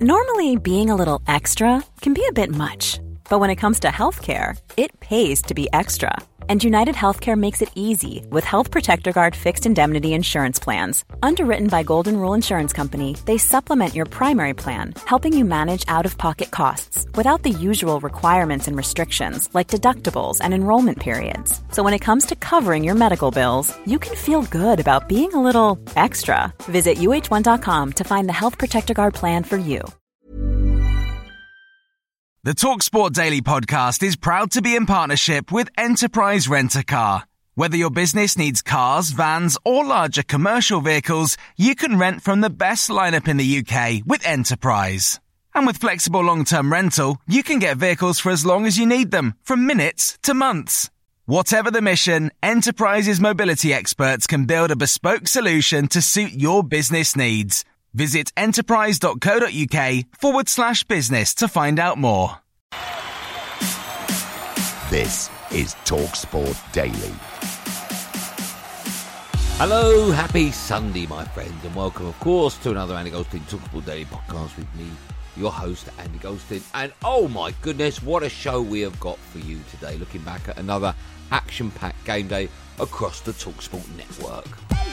Normally, being a little extra can be a bit much. But when it comes to healthcare, it pays to be extra. And United Healthcare makes it easy with Health Protector Guard fixed indemnity insurance plans. Underwritten by Golden Rule Insurance Company, they supplement your primary plan, helping you manage out-of-pocket costs without the usual requirements and restrictions like deductibles and enrollment periods. So when it comes to covering your medical bills, you can feel good about being a little extra. Visit uh1.com to find the Health Protector Guard plan for you. The TalkSport Daily podcast is proud to be in partnership with Enterprise Rent-A-Car. Whether your business needs cars, vans, or larger commercial vehicles, you can rent from the best lineup in the UK with Enterprise. And with flexible long-term rental, you can get vehicles for as long as you need them, from minutes to months. Whatever the mission, Enterprise's mobility experts can build a bespoke solution to suit your business needs. Visit enterprise.co.uk/business to find out more. This is TalkSport Daily. Hello, happy Sunday, my friend, and welcome, of course, to another Andy Goldstein TalkSport Daily podcast with me, your host, Andy Goldstein. And oh my goodness, what a show we have got for you today, looking back at another action-packed game day across the TalkSport network.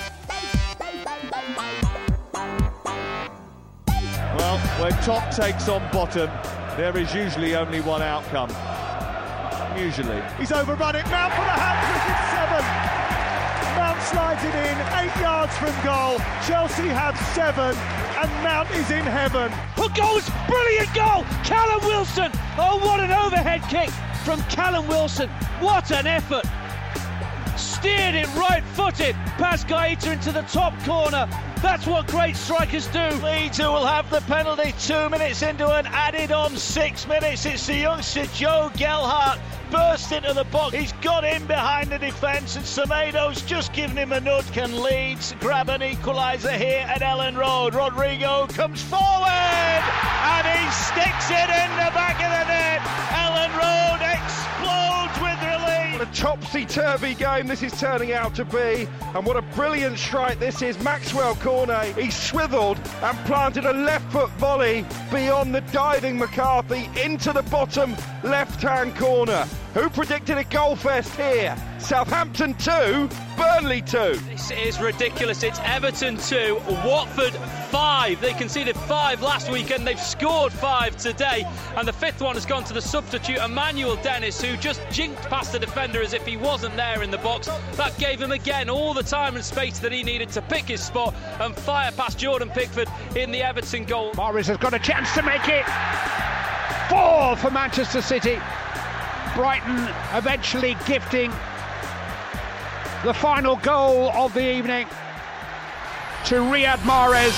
Well, when top takes on bottom, there is usually only one outcome. Usually. He's overrun it. Mount for the hat-trick. It's 7. Mount slides it in, 8 yards from goal. Chelsea have 7, and Mount is in heaven. Who goes? Brilliant goal! Callum Wilson! Oh, what an overhead kick from Callum Wilson. What an effort. Steered it right-footed past Gaeta into the top corner. That's what great strikers do. Leeds, who will have the penalty 2 minutes into an added-on 6 minutes. It's the youngster Joe Gelhardt burst into the box. He's got in behind the defence, and Semedo's just given him a nudge. Can Leeds grab an equaliser here at Ellen Road? Rodrigo comes forward, and he sticks it in the back of the net. Ellen Road explodes with relief. What a topsy-turvy game this is turning out to be, and what a brilliant strike this is. Maxwell Cornet, he swiveled and planted a left-foot volley beyond the diving McCarthy into the bottom left-hand corner. Who predicted a goal fest here? Southampton 2, Burnley 2. This is ridiculous. It's Everton 2, Watford 5. They conceded 5 last weekend. They've scored 5 today. And the 5th one has gone to the substitute, Emmanuel Dennis, who just jinked past the defender as if he wasn't there in the box. That gave him again all the time and space that he needed to pick his spot and fire past Jordan Pickford in the Everton goal. Morris has got a chance to make it. 4 for Manchester City. Brighton eventually gifting the final goal of the evening to Riyad Mahrez.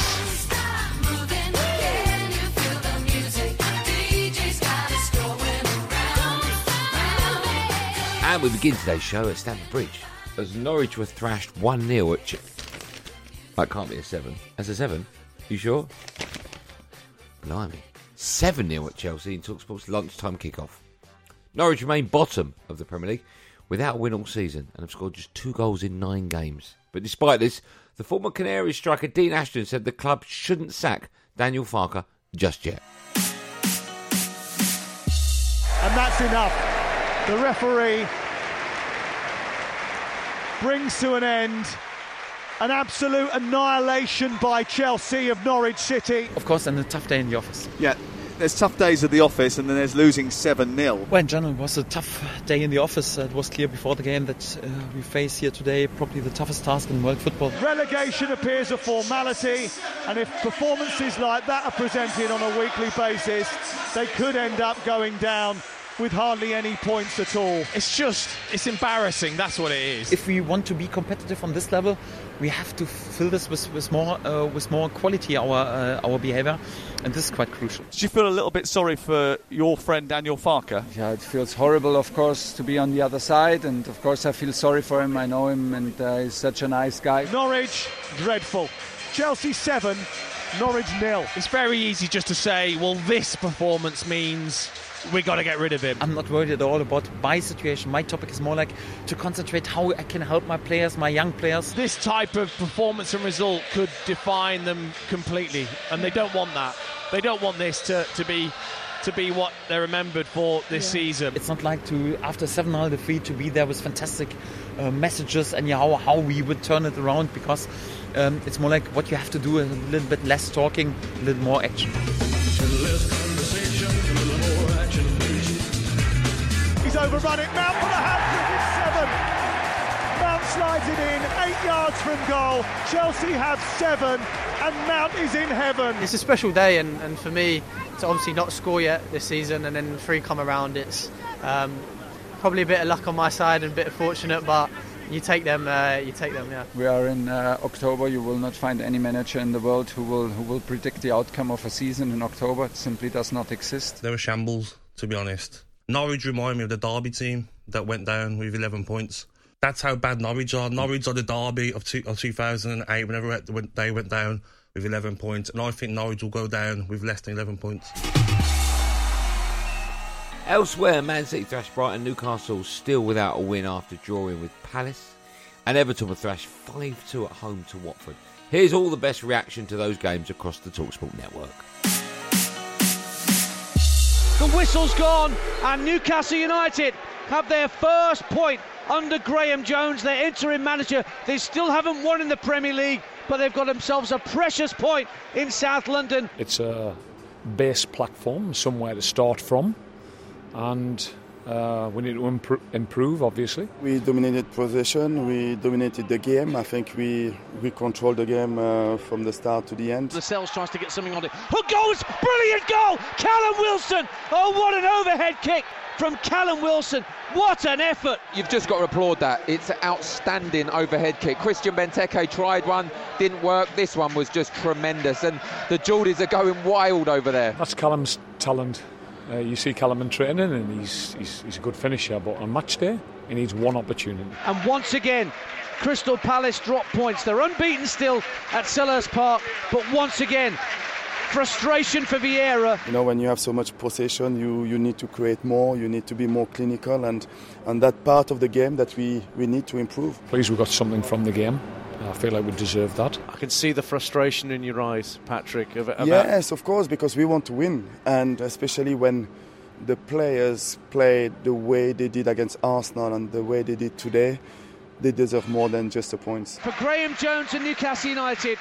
And we begin today's show at Stamford Bridge as Norwich were thrashed 1-0 at That can't be a 7. That's a 7? You sure? Blimey. 7-0 at Chelsea in TalkSport's lunchtime kickoff. Norwich remain bottom of the Premier League without a win all season and have scored just 2 goals in 9 games. But despite this, the former Canaries striker Dean Ashton said the club shouldn't sack Daniel Farke just yet. And that's enough. The referee brings to an end an absolute annihilation by Chelsea of Norwich City. Of course, and a tough day in the office. Yeah. There's tough days at the office, and then there's losing 7-0. Well, in general, it was a tough day in the office. It was clear before the game that we face here today probably the toughest task in world football. Relegation appears a formality, and if performances like that are presented on a weekly basis, they could end up going down with hardly any points at all. It's embarrassing, that's what it is. If we want to be competitive on this level, we have to fill this with more quality, our behaviour, and this is quite crucial. Did you feel a little bit sorry for your friend Daniel Farke? Yeah, it feels horrible, of course, to be on the other side, and of course I feel sorry for him. I know him, and he's such a nice guy. Norwich, dreadful. Chelsea 7, Norwich 0. It's very easy just to say, well, this performance means we got to get rid of him. I'm not worried at all about my situation. My topic is more like to concentrate how I can help my players, my young players. This type of performance and result could define them completely, and they don't want that. They don't want this to be what they're remembered for this season. It's not like after 7-0 defeat to be there with fantastic messages and how we would turn it around, because it's more like what you have to do, a little bit less talking, a little more action. He's overrun it. Mount for the hat-trick. It's 7. Mount slides it in, 8 yards from goal. Chelsea have 7, and Mount is in heaven. It's a special day, and for me to obviously not score yet this season and then 3 come around, it's probably a bit of luck on my side and a bit of fortunate, but you take them, yeah. We are in October. You will not find any manager in the world who will predict the outcome of a season in October. It simply does not exist. They're a shambles, to be honest. Norwich remind me of the Derby team that went down with 11 points. That's how bad Norwich are. Norwich are the Derby of 2008 whenever they went down with 11 points. And I think Norwich will go down with less than 11 points. Elsewhere, Man City thrashed Brighton. Newcastle still without a win after drawing with Palace. And Everton were thrashed 5-2 at home to Watford. Here's all the best reaction to those games across the TalkSport network. The whistle's gone, and Newcastle United have their first point under Graham Jones, their interim manager. They still haven't won in the Premier League, but they've got themselves a precious point in South London. It's a base platform, somewhere to start from, and we need to improve, obviously. We dominated possession, we dominated the game. I think we controlled the game from the start to the end. Lascelles tries to get something on it. Who goes? Brilliant goal! Callum Wilson! Oh, what an overhead kick from Callum Wilson. What an effort. You've just got to applaud that. It's an outstanding overhead kick. Christian Benteke tried one, didn't work. This one was just tremendous, and the Geordies are going wild over there. That's Callum's talent. You see Callum in training, and he's a good finisher, but on match day he needs one opportunity. And once again, Crystal Palace drop points. They're unbeaten still at Selhurst Park, but once again, frustration for Vieira. You know, when you have so much possession, you need to create more, you need to be more clinical, and that part of the game that we need to improve. Please, we got something from the game. I feel like we deserve that. I can see the frustration in your eyes, Patrick. Yes, of course, because we want to win, and especially when the players play the way they did against Arsenal and the way they did today, they deserve more than just the points. For Graham Jones and Newcastle United,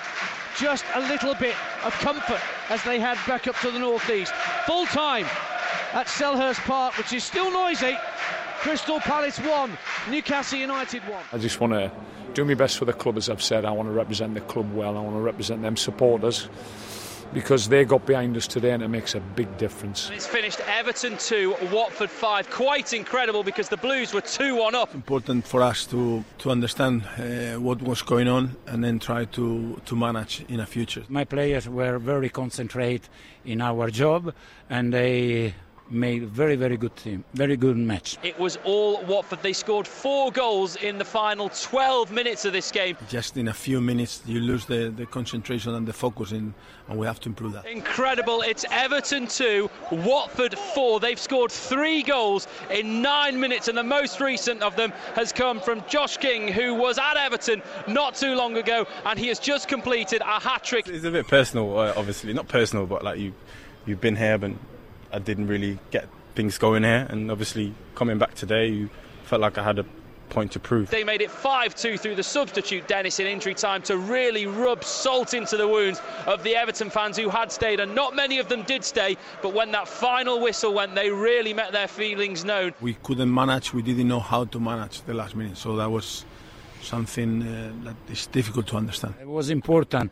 just a little bit of comfort as they head back up to the northeast. Full time at Selhurst Park, which is still noisy. Crystal Palace 1, Newcastle United 1. I just want to do my best for the club, as I've said. I want to represent the club well. I want to represent them supporters, because they got behind us today, and it makes a big difference. And it's finished Everton 2, Watford 5. Quite incredible, because the Blues were 2-1 up. It's important for us to understand what was going on and then try to manage in the future. My players were very concentrated in our job, and they made a very, very good team, very good match. It was all Watford. They scored 4 goals in the final 12 minutes of this game. Just in a few minutes you lose the concentration and the focus, and we have to improve that. Incredible. It's Everton 2, Watford 4. They've scored 3 goals in 9 minutes, and the most recent of them has come from Josh King, who was at Everton not too long ago, and he has just completed a hat-trick. It's a bit personal, obviously. Not personal, but like you've been here, but I didn't really get things going here, and obviously coming back today, you felt like I had a point to prove. They made it 5-2 through the substitute Dennis in injury time to really rub salt into the wounds of the Everton fans who had stayed, and not many of them did stay, but when that final whistle went, they really met their feelings known. We couldn't manage, we didn't know how to manage the last minute, so that was something that is difficult to understand. It was important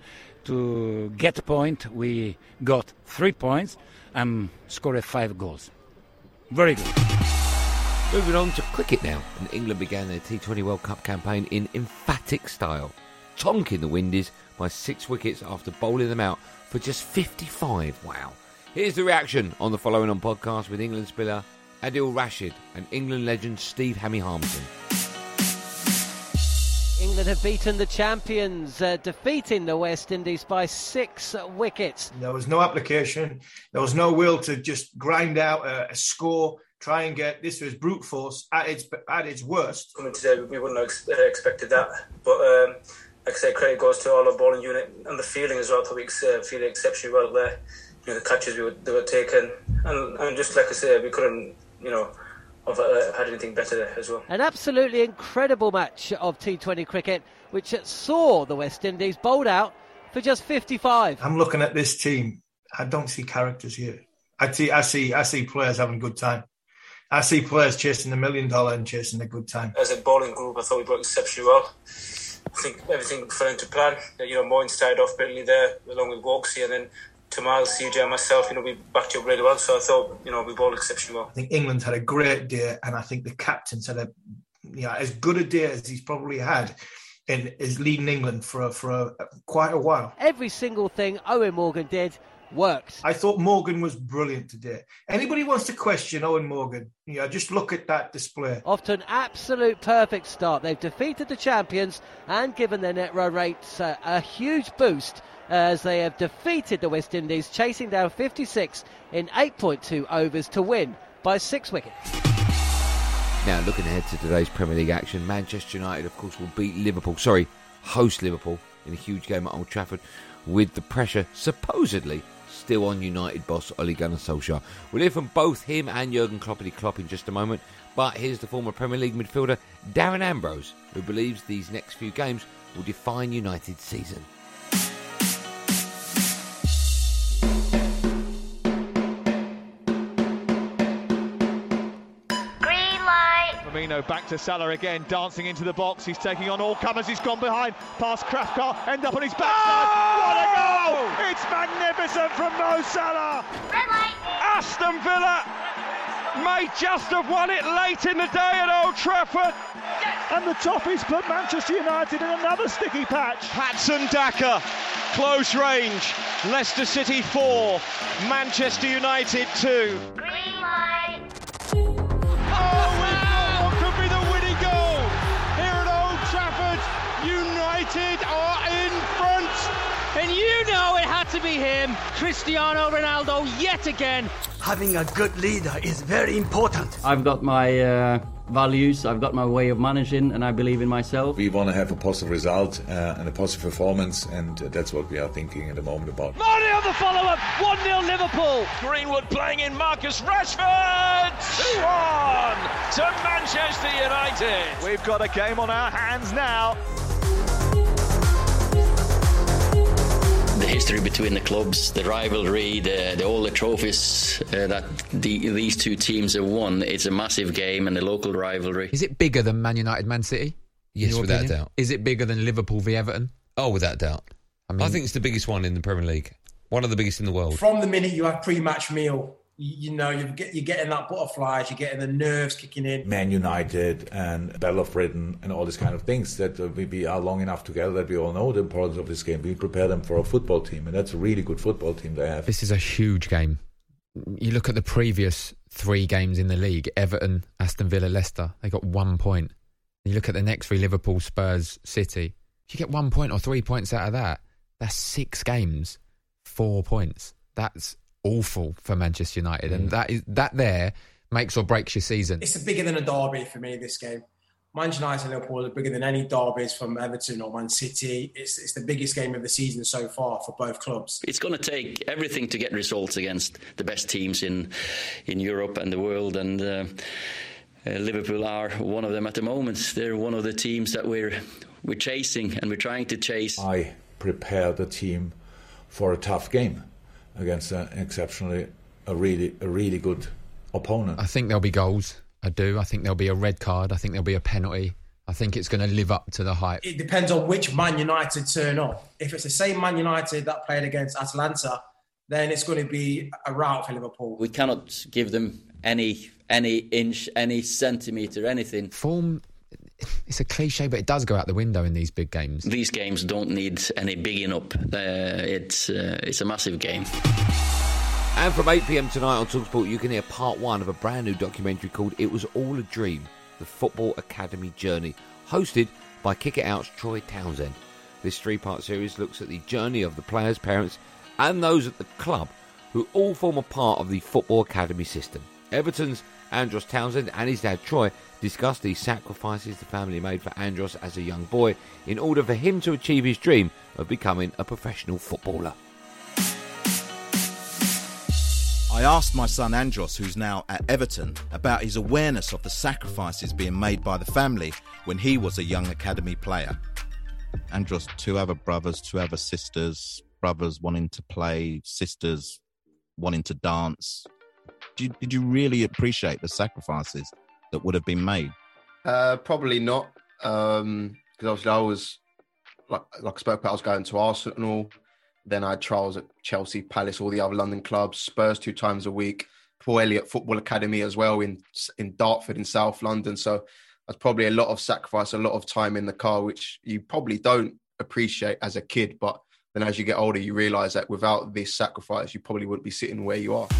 to get a point. We got 3 points and scored 5 goals. Very good. Moving on to cricket now, and England began their T20 World Cup campaign in emphatic style, tonking the Windies by 6 wickets after bowling them out for just 55. Wow. Here's the reaction on the Following On podcast with England spinner Adil Rashid and England legend Steve Hammy Harmson. England have beaten the champions, defeating the West Indies by 6 wickets. There was no application. There was no will to just grind out a score, try and get... This was brute force at its worst. Coming today, we wouldn't have expected that. But like I said, credit goes to all our bowling unit and the fielding as well. I thought we fielded exceptionally well there. You know, the catches they were taken. And just like I said, we couldn't, have had anything better there as well. An absolutely incredible match of T20 cricket, which saw the West Indies bowled out for just 55. I'm looking at this team. I don't see characters here. I see players having a good time. I see players chasing $1 million and chasing a good time. As a bowling group, I thought we worked exceptionally well. I think everything fell into plan. Moyne started off brilliantly there, along with Walksy, and then Tamal, CJ and myself, we backed it up really well. So I thought, we bowled exceptionally well. I think England's had a great day, and I think the captain's had as good a day as he's probably had and is leading England for quite a while. Every single thing Eoin Morgan did worked. I thought Morgan was brilliant today. Anybody wants to question Eoin Morgan, just look at that display. Off to an absolute perfect start. They've defeated the champions and given their net run rates a huge boost as they have defeated the West Indies, chasing down 56 in 8.2 overs to win by 6 wickets. Now, looking ahead to today's Premier League action, Manchester United, of course, will host Liverpool in a huge game at Old Trafford, with the pressure supposedly still on United boss Ole Gunnar Solskjaer. We'll hear from both him and Jurgen Klopp in just a moment, but here's the former Premier League midfielder Darren Ambrose, who believes these next few games will define United's season. Firmino back to Salah again, dancing into the box. He's taking on all comers. He's gone behind, past Krafka, end up on his backside. Oh! What a goal! It's magnificent from Mo Salah. Aston Villa may just have won it late in the day at Old Trafford. And the Toffees put Manchester United in another sticky patch. Patson Daka, close range. Leicester City 4, Manchester United 2. Green light. United are in front, and it had to be him, Cristiano Ronaldo, yet again. Having a good leader is very important. I've got my values, I've got my way of managing, and I believe in myself. We want to have a positive result and a positive performance, and that's what we are thinking at the moment about. Mane on the follow-up, 1-0 Liverpool. Greenwood playing in Marcus Rashford, 2-1 to Manchester United. We've got a game on our hands now. The history between the clubs, the rivalry, all the trophies that these two teams have won, it's a massive game and a local rivalry. Is it bigger than Man United Man City? Yes, without doubt. Is it bigger than Liverpool v Everton? Oh, without doubt. I think it's the biggest one in the Premier League. One of the biggest in the world. From the minute you have pre-match meal, you're getting that butterflies, you're getting the nerves kicking in. Man United and Battle of Britain and all these kind of things that we are long enough together that we all know the importance of this game. We prepare them for a football team, and that's a really good football team they have. This is a huge game. You look at the previous 3 games in the league, Everton, Aston Villa, Leicester, they got 1 point. You look at the next 3, Liverpool, Spurs, City. If you get 1 point or 3 points out of that, that's 6 games, 4 points. That's awful for Manchester United, and that there makes or breaks your season. It's bigger than a derby for me, this game. Manchester United and Liverpool are bigger than any derbies from Everton or Man City. It's the biggest game of the season so far for both clubs. It's going to take everything to get results against the best teams in Europe and the world, and Liverpool are one of them at the moment. They're one of the teams that we're chasing, and we're trying to chase. I prepare the team for a tough game against a really good opponent. I think there'll be goals. I do. I think there'll be a red card. I think there'll be a penalty. I think it's going to live up to the hype. It depends on which Man United turn up. If it's the same Man United that played against Atalanta, then it's going to be a rout for Liverpool. We cannot give them any inch, any centimetre, anything. Form, it's a cliche, but it does go out the window in these big games. These games don't need any bigging up. It's a massive game. And from 8 p.m. tonight on TalkSport, you can hear part 1 of a brand new documentary called It Was All a Dream, The Football Academy Journey, hosted by by Kick It Out's Troy Townsend. This 3-part series looks at the journey of the players, parents and those at the club who all form a part of the Football Academy system. Everton's Andros Townsend and his dad Troy discuss the sacrifices the family made for Andros as a young boy in order for him to achieve his dream of becoming a professional footballer. I asked my son Andros, who's now at Everton, about his awareness of the sacrifices being made by the family when he was a young academy player. Andros, 2 other brothers, 2 other sisters, brothers wanting to play, sisters wanting to dance. Did you really appreciate the sacrifices that would have been made? Probably not, because obviously I was, like I spoke about, I was going to Arsenal, then I had trials at Chelsea, Palace, all the other London clubs, Spurs 2 times a week, Paul Elliott Football Academy as well in Dartford in South London. So that's probably a lot of sacrifice, a lot of time in the car, which you probably don't appreciate as a kid. But then as you get older, you realise that without this sacrifice, you probably wouldn't be sitting where you are.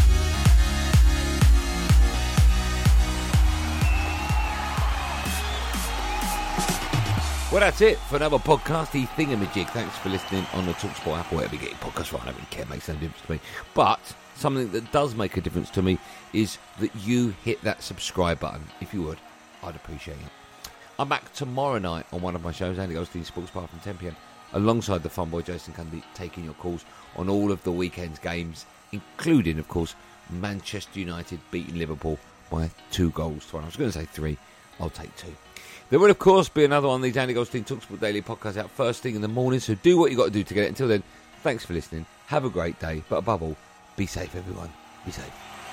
Well, that's it for another podcasty thingamajig. Thanks for listening on the TalkSport app or whatever you get your podcast from. I don't really care, it makes no difference to me. But something that does make a difference to me is that you hit that subscribe button. If you would, I'd appreciate it. I'm back tomorrow night on one of my shows, Andy Goldstein Sports Bar from 10 p.m, alongside the fun boy Jason Cundy, taking your calls on all of the weekend's games, including, of course, Manchester United beating Liverpool by 2 goals to 1. I was going to say 3. I'll take 2. There will, of course, be another one of these Andy Goldstein TalkSport Daily podcasts out first thing in the morning, so do what you got to do to get it. Until then, thanks for listening. Have a great day, but above all, be safe, everyone. Be safe.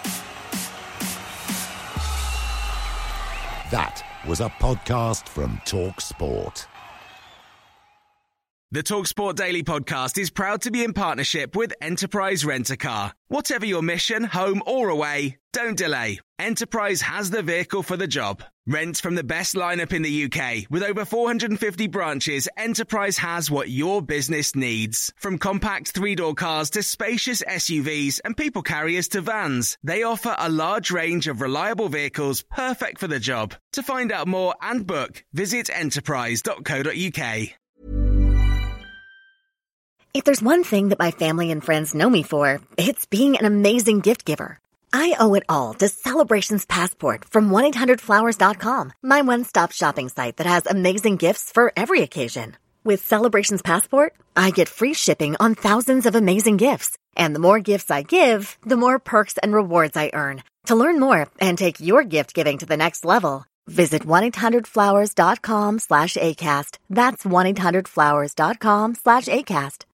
That was a podcast from TalkSport. The TalkSport Daily Podcast is proud to be in partnership with Enterprise Rent-A-Car. Whatever your mission, home or away, don't delay. Enterprise has the vehicle for the job. Rent from the best lineup in the UK. With over 450 branches, Enterprise has what your business needs. From compact 3-door cars to spacious SUVs and people carriers to vans, they offer a large range of reliable vehicles perfect for the job. To find out more and book, visit enterprise.co.uk. If there's one thing that my family and friends know me for, it's being an amazing gift giver. I owe it all to Celebrations Passport from 1-800-Flowers.com, my one-stop shopping site that has amazing gifts for every occasion. With Celebrations Passport, I get free shipping on thousands of amazing gifts. And the more gifts I give, the more perks and rewards I earn. To learn more and take your gift giving to the next level, visit 1-800-Flowers.com/ACAST. That's 1-800-Flowers.com/ACAST.